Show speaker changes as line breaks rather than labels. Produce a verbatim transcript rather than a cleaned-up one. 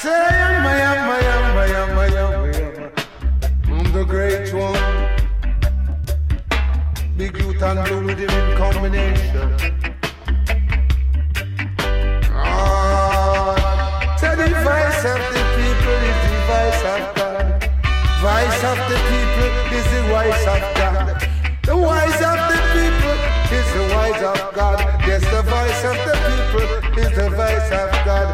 Say, I am, I am, I am, I am, I am, I am. I'm the great one. Big youth and blue rhythm in combination. Ah, say the voice of the people is the voice of God. Voice of the people is the voice of God. The voice of the people is the voice of God. Yes, the voice of the people is the voice of God.